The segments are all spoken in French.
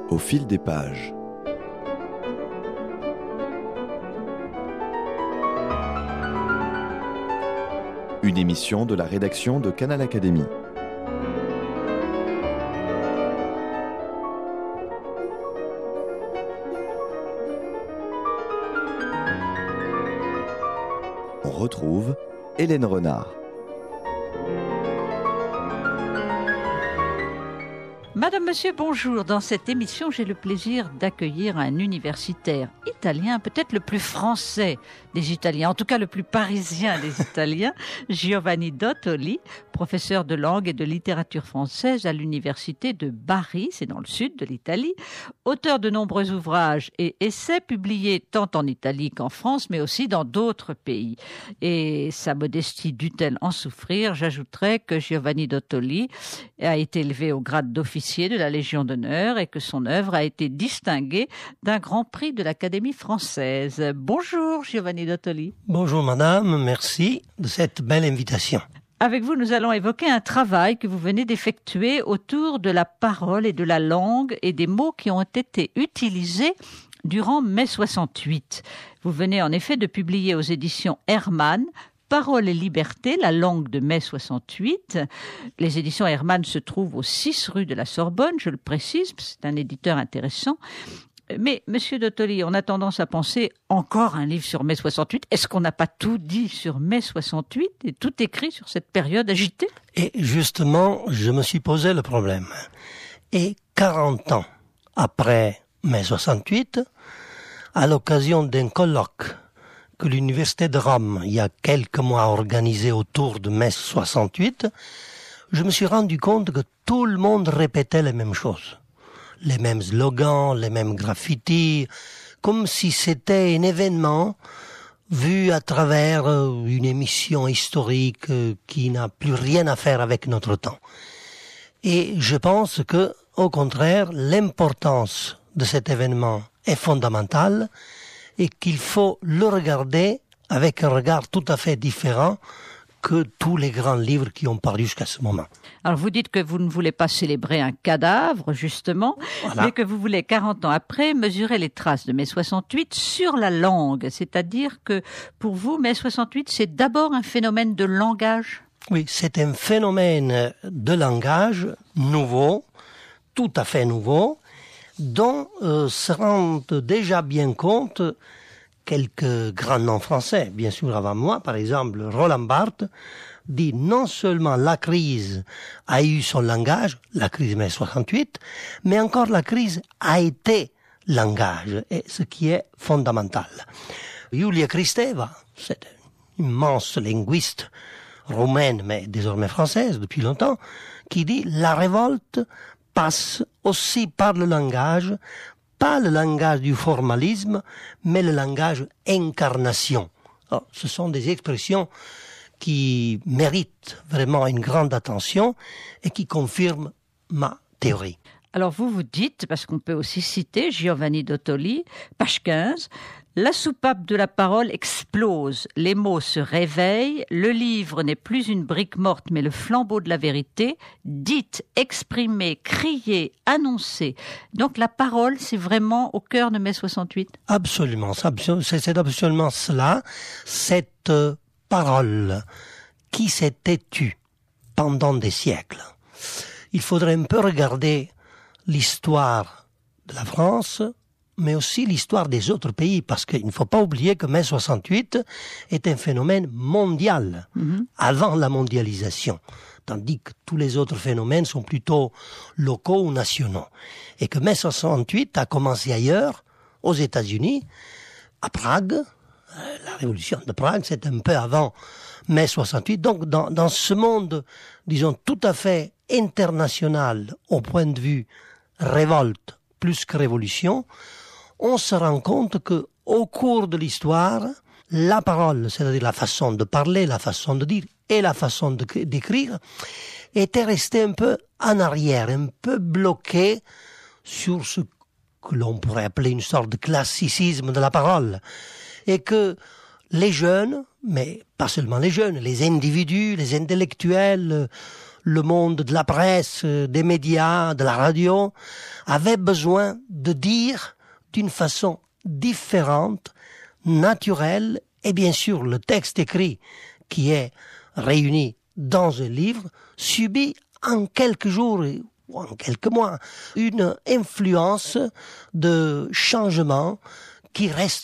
Au fil des pages. Une émission de la rédaction de Canal Académie. On retrouve Hélène Renard. Madame, Monsieur, bonjour. Dans cette émission, j'ai le plaisir d'accueillir un universitaire italien, peut-être le plus français des Italiens, en tout cas le plus parisien des Italiens, Giovanni Dottoli, professeur de langue et de littérature française à l'université de Bari, c'est dans le sud de l'Italie, auteur de nombreux ouvrages et essais publiés tant en Italie qu'en France, mais aussi dans d'autres pays. Et sa modestie dut-elle en souffrir? J'ajouterais que Giovanni Dottoli a été élevé au grade d'officier de la Légion d'honneur et que son œuvre a été distinguée d'un grand prix de l'Académie française. Bonjour Giovanni Dottoli. Bonjour madame, merci de cette belle invitation. Avec vous, nous allons évoquer un travail que vous venez d'effectuer autour de la parole et de la langue et des mots qui ont été utilisés durant mai 68. Vous venez en effet de publier aux éditions Hermann Parole et liberté, la langue de mai 68. Les éditions Hermann se trouvent au 6 rue de la Sorbonne, je le précise, c'est un éditeur intéressant. Mais, Monsieur Dottoli, on a tendance à penser encore un livre sur mai 68. Est-ce qu'on n'a pas tout dit sur mai 68 et tout écrit sur cette période agitée? Et justement, je me suis posé le problème. Et 40 ans après mai 68, à l'occasion d'un colloque que l'université de Rome, il y a quelques mois, a organisé autour de mai 68, je me suis rendu compte que tout le monde répétait les mêmes choses. Les mêmes slogans, les mêmes graffitis, comme si c'était un événement vu à travers une émission historique qui n'a plus rien à faire avec notre temps. Et je pense que, au contraire, l'importance de cet événement est fondamentale et qu'il faut le regarder avec un regard tout à fait différent que tous les grands livres qui ont paru jusqu'à ce moment. Alors vous dites que vous ne voulez pas célébrer un cadavre, justement, voilà, mais que vous voulez, 40 ans après, mesurer les traces de mai 68 sur la langue. C'est-à-dire que, pour vous, mai 68, c'est d'abord un phénomène de langage? Oui, c'est un phénomène de langage nouveau, tout à fait nouveau, dont se rendent déjà bien compte quelques grands noms français, bien sûr avant moi, par exemple Roland Barthes, dit non seulement la crise a eu son langage, la crise mai 68, mais encore la crise a été langage, et ce qui est fondamental. Julia Kristeva, c'est une immense linguiste roumaine, mais désormais française depuis longtemps, qui dit la révolte passe aussi par le langage, pas le langage du formalisme, mais le langage incarnation. Alors, ce sont des expressions qui méritent vraiment une grande attention et qui confirment ma théorie. Alors vous dites, parce qu'on peut aussi citer Giovanni Dottoli, page 15, la soupape de la parole explose, les mots se réveillent, le livre n'est plus une brique morte mais le flambeau de la vérité, dites, exprimez, criez, annoncez. Donc la parole, c'est vraiment au cœur de mai 68? Absolument, c'est absolument cela, cette parole qui s'était tue pendant des siècles. Il faudrait un peu regarder l'histoire de la France, mais aussi l'histoire des autres pays, parce qu'il ne faut pas oublier que mai 68 est un phénomène mondial, avant la mondialisation, tandis que tous les autres phénomènes sont plutôt locaux ou nationaux. Et que mai 68 a commencé ailleurs, aux États-Unis, à Prague. La révolution de Prague, c'est un peu avant mai 68. Donc, dans ce monde, disons, tout à fait international, au point de vue révolte plus que révolution, on se rend compte que, au cours de l'histoire, la parole, c'est-à-dire la façon de parler, la façon de dire et la façon d'écrire, était restée un peu en arrière, un peu bloquée sur ce que l'on pourrait appeler une sorte de classicisme de la parole. Et que les jeunes, mais pas seulement les jeunes, les individus, les intellectuels, le monde de la presse, des médias, de la radio, avait besoin de dire d'une façon différente, naturelle, et bien sûr le texte écrit qui est réuni dans un livre subit en quelques jours ou en quelques mois une influence de changement qui reste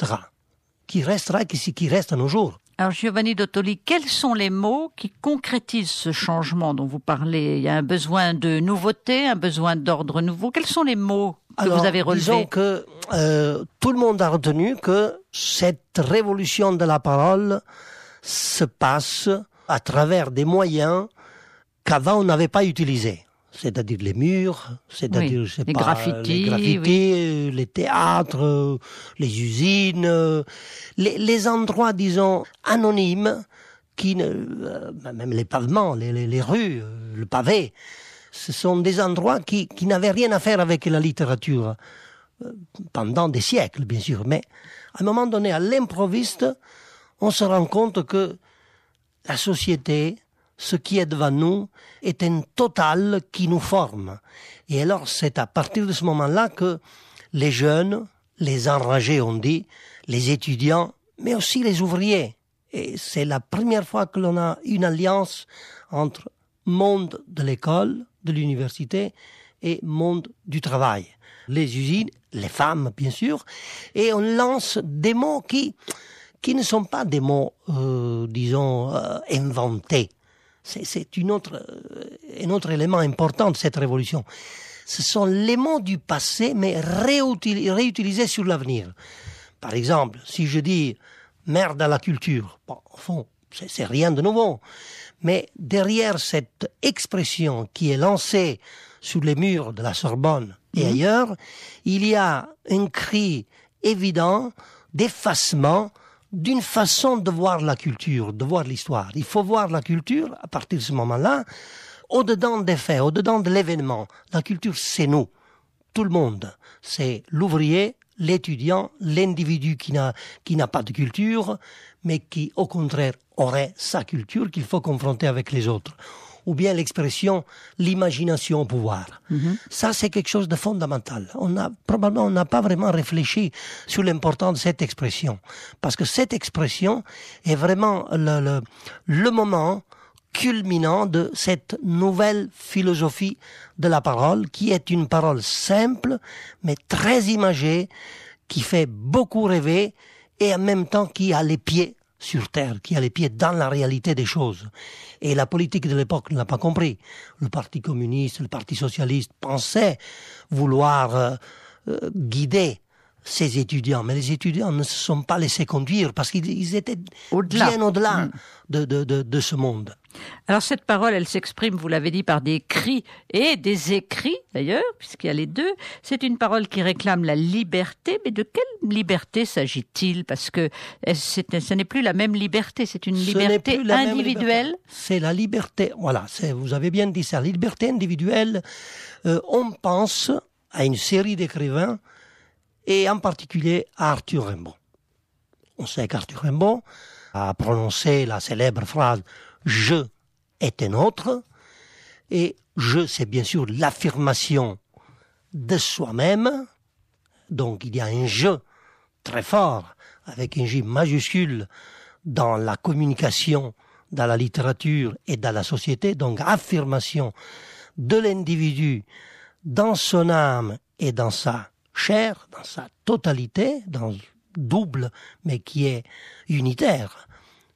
à nos jours. Alors Giovanni Dottoli, quels sont les mots qui concrétisent ce changement dont vous parlez? Il y a un besoin de nouveauté, un besoin d'ordre nouveau. Quels sont les mots que vous avez relevés? Disons que tout le monde a retenu que cette révolution de la parole se passe à travers des moyens qu'avant on n'avait pas utilisés. C'est-à-dire les murs, c'est-à-dire les graffitis, les théâtres, les usines, les endroits, disons, anonymes, même les pavements, les rues, le pavé, ce sont des endroits qui n'avaient rien à faire avec la littérature pendant des siècles, bien sûr. Mais à un moment donné, à l'improviste, on se rend compte que la société, ce qui est devant nous, est un total qui nous forme. Et alors, c'est à partir de ce moment-là que les jeunes, les enragés, on dit, les étudiants, mais aussi les ouvriers. Et c'est la première fois que l'on a une alliance entre monde de l'école, de l'université, et monde du travail. Les usines, les femmes, bien sûr, et on lance des mots qui ne sont pas des mots, inventés. C'est un autre élément important de cette révolution. Ce sont les mots du passé, mais réutilisés sur l'avenir. Par exemple, si je dis « merde à la culture », bon, au fond, c'est rien de nouveau. Mais derrière cette expression qui est lancée sous les murs de la Sorbonne et ailleurs, il y a un cri évident d'effacement d'une façon de voir la culture, de voir l'histoire. Il faut voir la culture, à partir de ce moment-là, au-dedans des faits, au-dedans de l'événement. La culture, c'est nous, tout le monde. C'est l'ouvrier, l'étudiant, l'individu qui n'a pas de culture, mais qui, au contraire, aurait sa culture qu'il faut confronter avec les autres. Ou bien l'expression « l'imagination au pouvoir ». Ça, c'est quelque chose de fondamental. On n'a pas vraiment réfléchi sur l'importance de cette expression. Parce que cette expression est vraiment le moment culminant de cette nouvelle philosophie de la parole, qui est une parole simple, mais très imagée, qui fait beaucoup rêver, et en même temps qui a les pieds sur terre, qui a les pieds dans la réalité des choses. Et la politique de l'époque ne l'a pas compris. Le Parti communiste, le Parti socialiste pensaient vouloir guider ces étudiants. Mais les étudiants ne se sont pas laissés conduire parce qu'ils étaient bien au-delà de ce monde. Alors cette parole, elle s'exprime, vous l'avez dit, par des cris et des écrits, d'ailleurs, puisqu'il y a les deux. C'est une parole qui réclame la liberté, mais de quelle liberté s'agit-il? Parce que ce n'est plus la même liberté, c'est une liberté individuelle. C'est la liberté, voilà, vous avez bien dit ça, la liberté individuelle. On pense à une série d'écrivains, et en particulier à Arthur Rimbaud. On sait qu'Arthur Rimbaud a prononcé la célèbre phrase « Je est un autre », et « je » c'est bien sûr l'affirmation de soi-même, donc il y a un « je » très fort, avec un « J » majuscule dans la communication, dans la littérature et dans la société, donc affirmation de l'individu dans son âme et dans sa chair, dans sa totalité, dans double, mais qui est unitaire,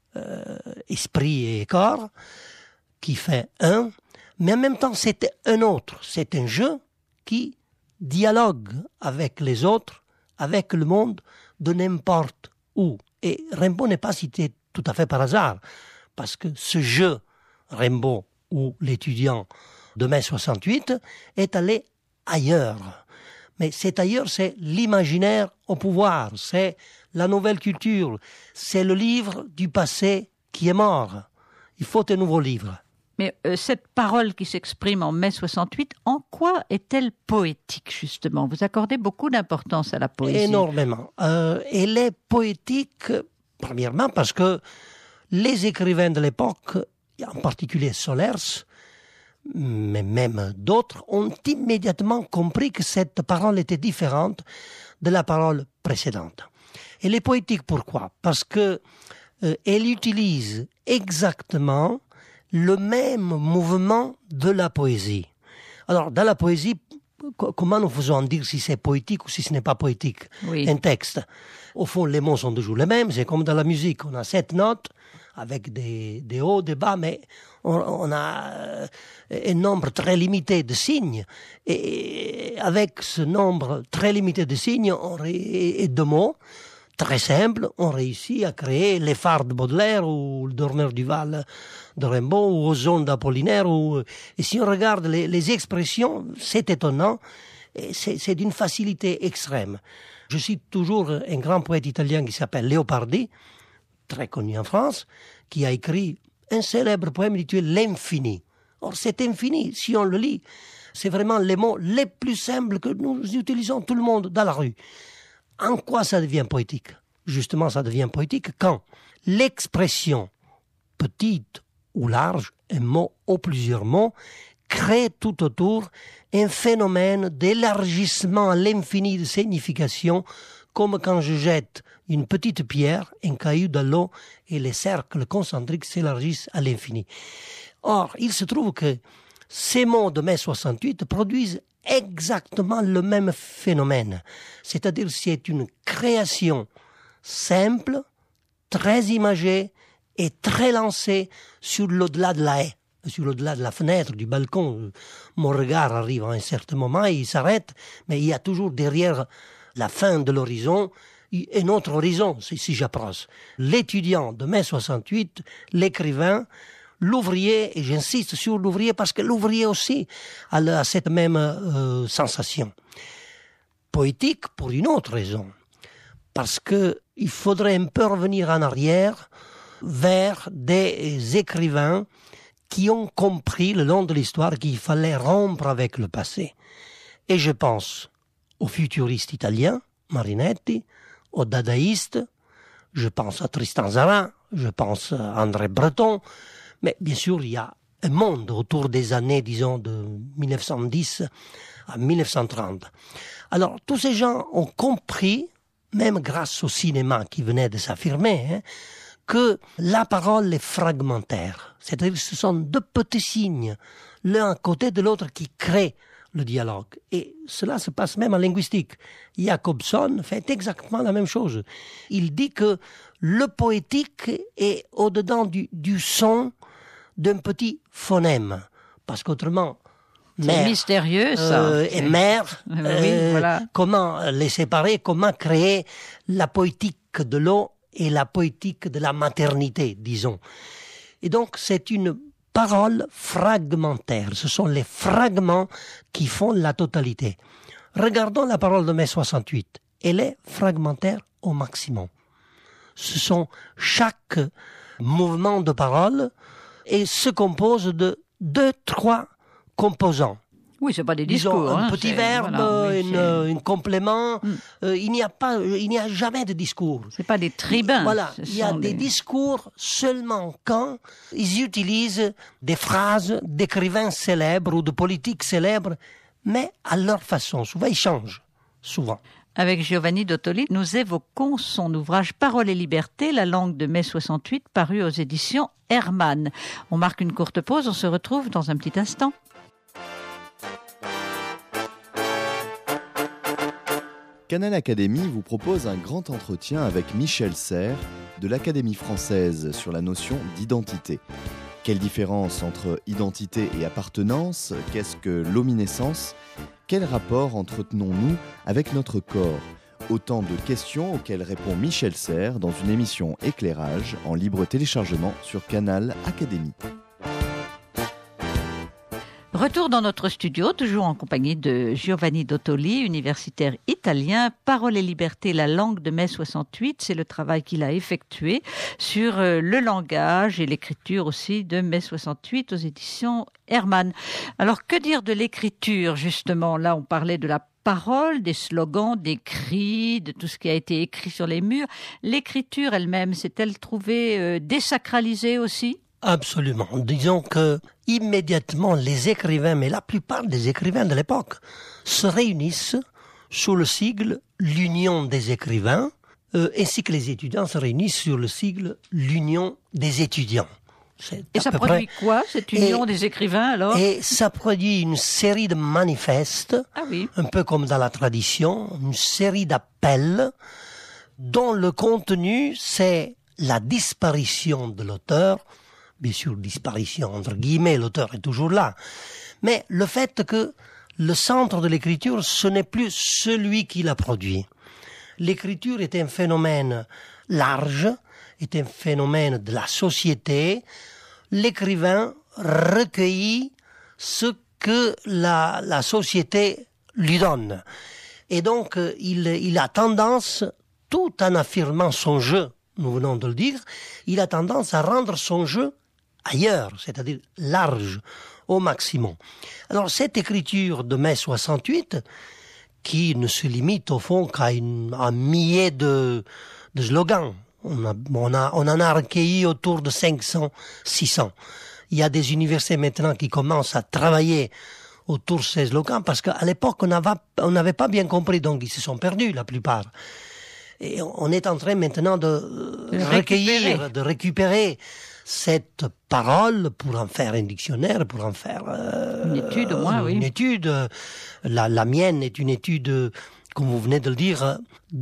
esprit et corps, qui fait un, mais en même temps c'est un autre, c'est un jeu qui dialogue avec les autres, avec le monde, de n'importe où. Et Rimbaud n'est pas cité tout à fait par hasard, parce que ce jeu, Rimbaud, ou l'étudiant de mai 68, est allé ailleurs. Mais cet ailleurs, c'est l'imaginaire au pouvoir, c'est la nouvelle culture, c'est le livre du passé qui est mort. Il faut un nouveau livre. Mais cette parole qui s'exprime en mai 68, en quoi est-elle poétique, justement? Vous accordez beaucoup d'importance à la poésie. Énormément. Elle est poétique, premièrement, parce que les écrivains de l'époque, en particulier Solers, mais même d'autres, ont immédiatement compris que cette parole était différente de la parole précédente. Elle est poétique, pourquoi? Parce que elle utilise exactement le même mouvement de la poésie. Alors, dans la poésie, comment nous faisons dire si c'est poétique ou si ce n'est pas poétique? Oui. Un texte. Au fond, les mots sont toujours les mêmes. C'est comme dans la musique. On a 7 notes avec des hauts, des bas, mais on a un nombre très limité de signes. Et avec ce nombre très limité de signes et de mots, très simple, on réussit à créer les phares de Baudelaire ou le Dormeur du Val de Rimbaud ou Ozone d'Apollinaire. Et si on regarde les expressions, c'est étonnant, et c'est d'une facilité extrême. Je cite toujours un grand poète italien qui s'appelle Leopardi, très connu en France, qui a écrit un célèbre poème intitulé L'infini. Or, cet infini, si on le lit, c'est vraiment les mots les plus simples que nous utilisons tout le monde dans la rue. En quoi ça devient poétique? Justement, ça devient poétique quand l'expression petite ou large, un mot ou plusieurs mots, crée tout autour un phénomène d'élargissement à l'infini de signification, comme quand je jette une petite pierre, un caillou dans l'eau, et les cercles concentriques s'élargissent à l'infini. Or, il se trouve que ces mots de mai 68 produisent exactement le même phénomène. C'est-à-dire c'est une création simple, très imagée et très lancée sur l'au-delà de la haie, sur l'au-delà de la fenêtre, du balcon. Mon regard arrive à un certain moment et il s'arrête, mais il y a toujours derrière la fin de l'horizon un autre horizon, si j'approche. L'étudiant de mai 68, l'écrivain, l'ouvrier, et j'insiste sur l'ouvrier parce que l'ouvrier aussi a cette même sensation. Poétique pour une autre raison, parce qu'il faudrait un peu revenir en arrière vers des écrivains qui ont compris le long de l'histoire qu'il fallait rompre avec le passé. Et je pense aux futuristes italiens, Marinetti, aux dadaïstes, je pense à Tristan Tzara, je pense à André Breton, mais bien sûr, il y a un monde autour des années, disons, de 1910 à 1930. Alors, tous ces gens ont compris, même grâce au cinéma qui venait de s'affirmer, que la parole est fragmentaire. C'est-à-dire que ce sont deux petits signes, l'un à côté de l'autre, qui créent le dialogue. Et cela se passe même en linguistique. Jacobson fait exactement la même chose. Il dit que le poétique est au-dedans du son d'un petit phonème. Parce qu'autrement, c'est mystérieux, ça. Et mère, oui, voilà. Comment les séparer, comment créer la poétique de l'eau et la poétique de la maternité, disons. Et donc, c'est une parole fragmentaire. Ce sont les fragments qui font la totalité. Regardons la parole de mai 68. Elle est fragmentaire au maximum. Ce sont chaque mouvement de parole et se compose de 2-3 composants. Oui, c'est pas des discours. Disons, un petit verbe, voilà, un complément. Il n'y a jamais de discours. C'est pas des tribuns. Voilà, il y a des discours seulement quand ils utilisent des phrases d'écrivains célèbres ou de politiques célèbres, mais à leur façon. Souvent, ils changent. Souvent. Avec Giovanni Dottoli, nous évoquons son ouvrage Parole et liberté, la langue de mai 68, paru aux éditions Hermann. On marque une courte pause, on se retrouve dans un petit instant. Canal Académie vous propose un grand entretien avec Michel Serres de l'Académie française sur la notion d'identité. Quelle différence entre identité et appartenance? Qu'est-ce que l'ominescence? Quel rapport entretenons-nous avec notre corps? Autant de questions auxquelles répond Michel Serres dans une émission Éclairage en libre téléchargement sur Canal Académie. Retour dans notre studio, toujours en compagnie de Giovanni Dottoli, universitaire italien. Parole et liberté, la langue de mai 68, c'est le travail qu'il a effectué sur le langage et l'écriture aussi de mai 68 aux éditions Hermann. Alors, que dire de l'écriture, justement? Là, on parlait de la parole, des slogans, des cris, de tout ce qui a été écrit sur les murs. L'écriture elle-même, s'est-elle trouvée désacralisée aussi? Absolument. Disons que immédiatement les écrivains, mais la plupart des écrivains de l'époque, se réunissent sous le sigle l'Union des écrivains, ainsi que les étudiants se réunissent sur le sigle l'Union des étudiants. Et ça produit quoi, cette union des écrivains, alors? Et ça produit une série de manifestes, un peu comme dans la tradition, une série d'appels dont le contenu, c'est la disparition de l'auteur. Bien sûr, disparition entre guillemets, l'auteur est toujours là. Mais le fait que le centre de l'écriture, ce n'est plus celui qui l'a produit. L'écriture est un phénomène large, est un phénomène de la société. L'écrivain recueillit ce que la société lui donne. Et donc, il a tendance, tout en affirmant son jeu, nous venons de le dire, il a tendance à rendre son jeu ailleurs, c'est-à-dire large, au maximum. Alors, cette écriture de mai 68, qui ne se limite au fond qu'à un millier de slogans, on en a recueilli autour de 500, 600. Il y a des universités maintenant qui commencent à travailler autour de ces slogans parce qu'à l'époque, on n'avait pas bien compris, donc ils se sont perdus, la plupart. Et on est en train maintenant de recueillir, de récupérer cette parole pour en faire un dictionnaire, pour en faire une étude au moins, oui. Une étude. La mienne est une étude, comme vous venez de le dire,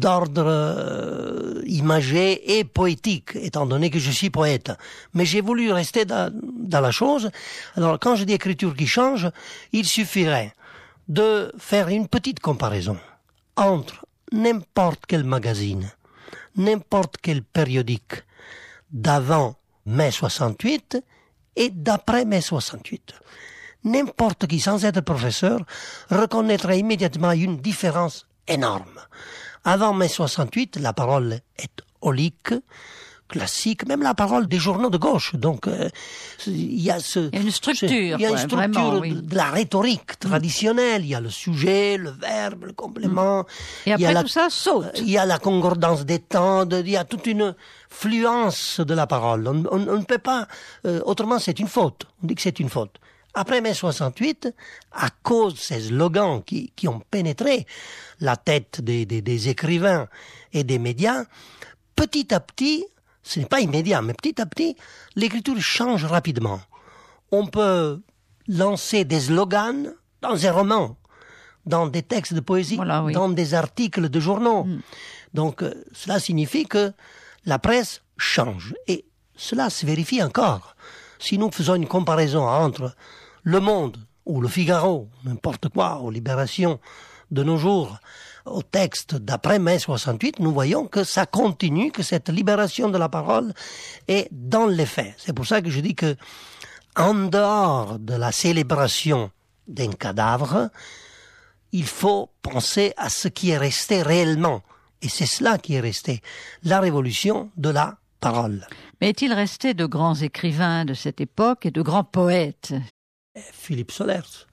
d'ordre imagé et poétique, étant donné que je suis poète. Mais j'ai voulu rester dans la chose. Alors, quand je dis écriture qui change, il suffirait de faire une petite comparaison entre n'importe quel magazine, n'importe quel périodique d'avant mai 68 et d'après mai 68. N'importe qui, sans être professeur, reconnaîtrait immédiatement une différence énorme. Avant mai 68, la parole est aulique, classique, même la parole des journaux de gauche. Donc, il y a une structure. Il y a une structure vraiment, oui. de la rhétorique traditionnelle. Il y a le sujet, le verbe, le complément. Et après tout ça saute. Il y a la concordance des temps. Il y a toute une fluence de la parole. On ne peut pas. Autrement, c'est une faute. On dit que c'est une faute. Après mai 68, à cause de ces slogans qui ont pénétré la tête des écrivains et des médias, petit à petit, ce n'est pas immédiat, mais petit à petit, l'écriture change rapidement. On peut lancer des slogans dans un roman, dans des textes de poésie, voilà, oui. dans des articles de journaux. Donc, cela signifie que la presse change. Et cela se vérifie encore. Si nous faisons une comparaison entre Le Monde ou Le Figaro, n'importe quoi, aux Libérations de nos jours, au texte d'après mai 68, nous voyons que ça continue, que cette libération de la parole est dans les faits. C'est pour ça que je dis que, en dehors de la célébration d'un cadavre, il faut penser à ce qui est resté réellement. Et c'est cela qui est resté, la révolution de la parole. Mais est-il resté de grands écrivains de cette époque et de grands poètes? Philippe Solers,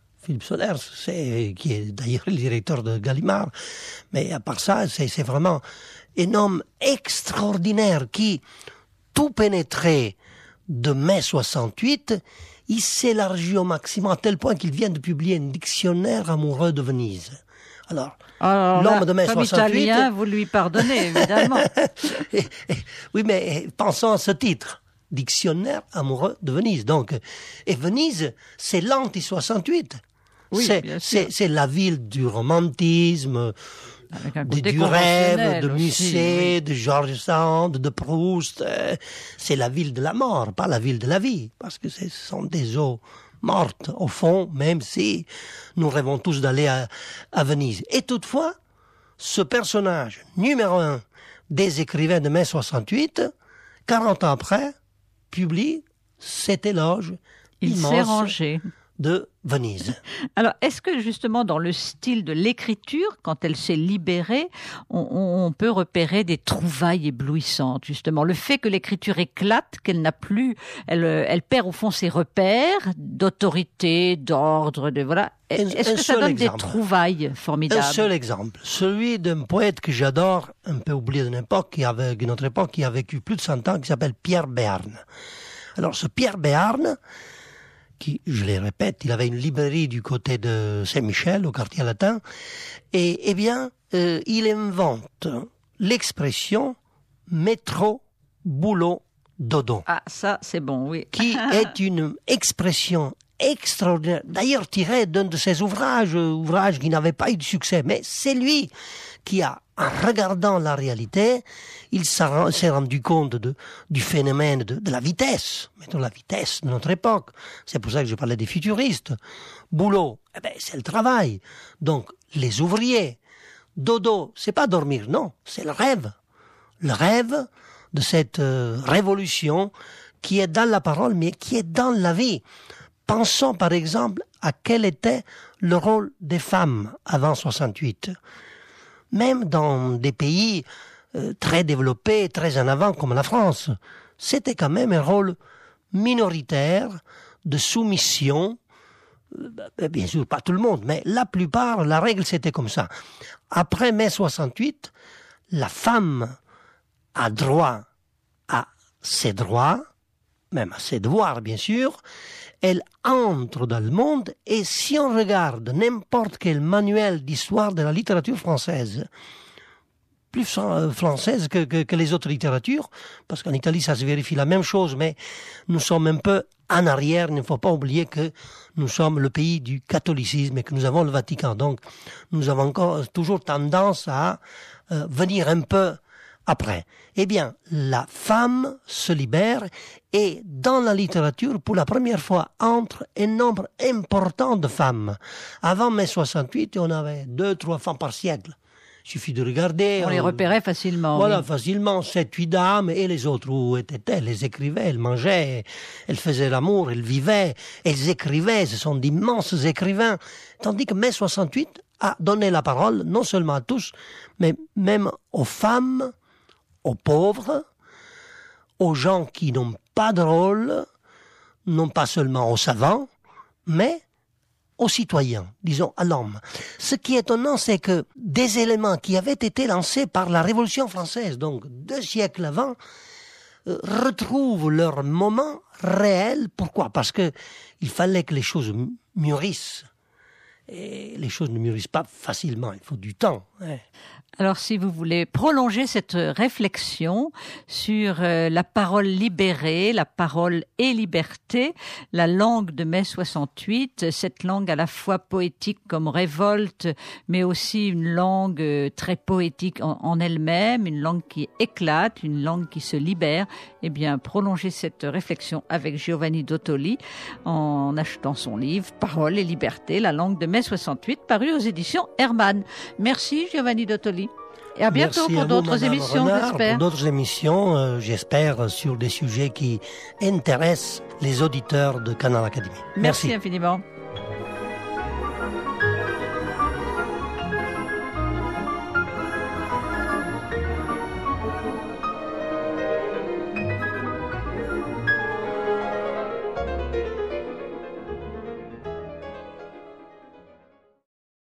qui est d'ailleurs le directeur de Gallimard. Mais à part ça, c'est vraiment un homme extraordinaire qui, tout pénétré de mai 68, il s'élargit au maximum à tel point qu'il vient de publier un dictionnaire amoureux de Venise. Alors l'homme là, de mai comme 68... italien, vous lui pardonnez, évidemment. Oui, mais pensons à ce titre. Dictionnaire amoureux de Venise. Donc, et Venise, c'est l'anti-68. Oui, c'est la ville du romantisme, du rêve, de Musset, de George Sand, de Proust. C'est la ville de la mort, pas la ville de la vie, parce que ce sont des eaux mortes, au fond, même si nous rêvons tous d'aller à Venise. Et toutefois, ce personnage numéro 1 des écrivains de mai 68, 40 ans après, publie cet éloge immense de Venise. Alors, est-ce que justement dans le style de l'écriture, quand elle s'est libérée, on peut repérer des trouvailles éblouissantes, justement? Le fait que l'écriture éclate, qu'elle n'a plus, elle perd au fond ses repères d'autorité, d'ordre, voilà. Est-ce que ça donne des trouvailles formidables? Un seul exemple, celui d'un poète que j'adore, un peu oublié de notre époque, qui a vécu plus de 100 ans, qui s'appelle Pierre Berne. Alors ce Pierre Béarn, qui, je le répète, il avait une librairie du côté de Saint-Michel, au quartier latin, et eh bien, il invente l'expression métro, boulot, dodo. Ah, ça, c'est bon, oui. Qui est une expression extraordinaire, d'ailleurs tirée d'un de ses ouvrages qui n'avait pas eu de succès, mais c'est lui qui a, en regardant la réalité, il s'est rendu compte du phénomène de la vitesse, mettons la vitesse de notre époque. C'est pour ça que je parlais des futuristes. Boulot, eh ben, c'est le travail. Donc, les ouvriers. Dodo, c'est pas dormir, non, c'est le rêve. Le rêve de cette révolution qui est dans la parole, mais qui est dans la vie. Pensons par exemple à quel était le rôle des femmes avant 68. Même dans des pays très développés, très en avant comme la France, c'était quand même un rôle minoritaire de soumission. Bien sûr, pas tout le monde, mais la plupart, la règle c'était comme ça. Après mai 68, la femme a droit à ses droits, même à ses devoirs bien sûr. Elle entre dans le monde, et si on regarde n'importe quel manuel d'histoire de la littérature française, plus française que les autres littératures, parce qu'en Italie ça se vérifie la même chose, mais nous sommes un peu en arrière. Il ne faut pas oublier que nous sommes le pays du catholicisme et que nous avons le Vatican. Donc nous avons encore toujours tendance à venir un peu après. Eh bien, la femme se libère, et dans la littérature, pour la première fois, entre un nombre important de femmes. Avant mai 68, on avait 2-3 femmes par siècle. Il suffit de regarder. On les repérait facilement. Voilà, oui. facilement, 7-8 dames, et les autres, où étaient-elles? Elles écrivaient, elles mangeaient, elles faisaient l'amour, elles vivaient, elles écrivaient, ce sont d'immenses écrivains. Tandis que mai 68 a donné la parole, non seulement à tous, mais même aux femmes, aux pauvres, aux gens qui n'ont pas de rôle, non pas seulement aux savants, mais aux citoyens, disons à l'homme. Ce qui est étonnant, c'est que des éléments qui avaient été lancés par la Révolution française, donc 2 siècles avant, retrouvent leur moment réel. Pourquoi? Parce que il fallait que les choses mûrissent. Et les choses ne mûrissent pas facilement, il faut du temps. Hein. Alors, si vous voulez prolonger cette réflexion sur la parole libérée, la parole et liberté, la langue de mai 68, cette langue à la fois poétique comme révolte, mais aussi une langue très poétique en elle-même, une langue qui éclate, une langue qui se libère, eh bien, prolonger cette réflexion avec Giovanni Dottoli en achetant son livre « Parole et liberté, la langue de mai 68 », paru aux éditions Hermann. Merci Giovanni Dottoli. Et à bientôt. Merci pour à d'autres vous, émissions, Renard, j'espère. Pour d'autres émissions, j'espère, sur des sujets qui intéressent les auditeurs de Canal Académie. Merci infiniment.